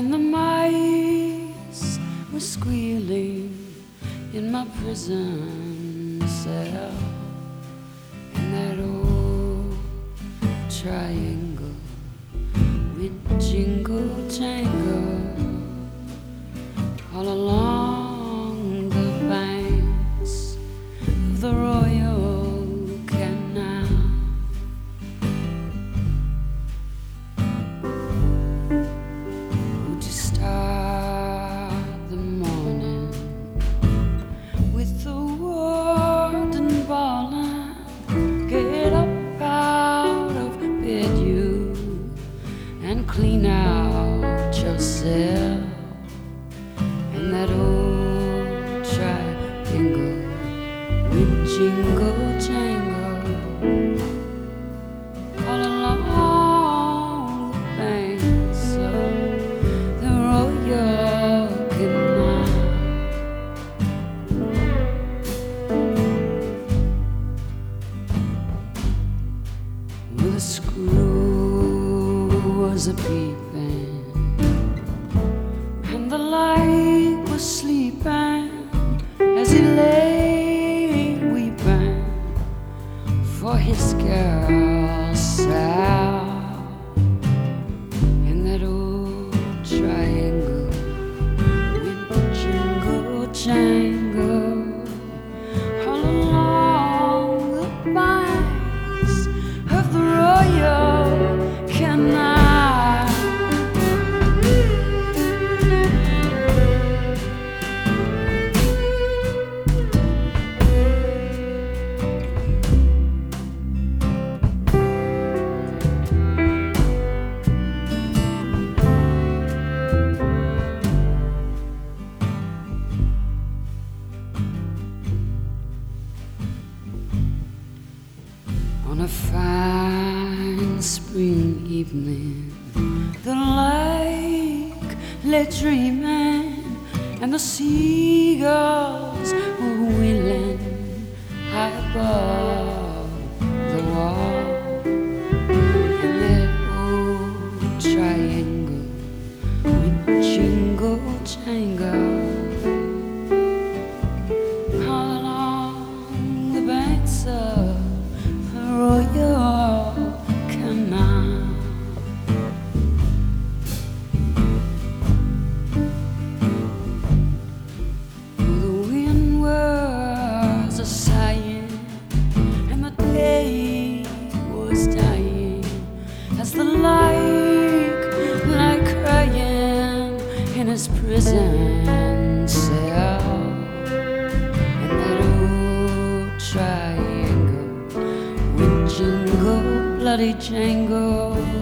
and the mice were squealing in my prison cell, and that old triangle with jingle jangle all along the banks of the Royal Canal. Would you start the morning with the warden bawling, "Get up out of bed, you, and clean out yourself"? And that old triangle with jingle jangle all along the banks of the Royal Canal. Well, the screw was a peeping and the light was sleeping as he lay weeping for his girl Sal. And that old triangle with jingle jangle all along the banks of the Royal Canal. On a fine spring evening, the lake lay dreaming, and the seagulls were wheeling high above the wall. And that old triangle with jingle jangle all along the banks of Royal Canal. The wind was a sighing and the day was dying as the lake lay crying in his prison cell. And that old triangle with jingle, bloody jangle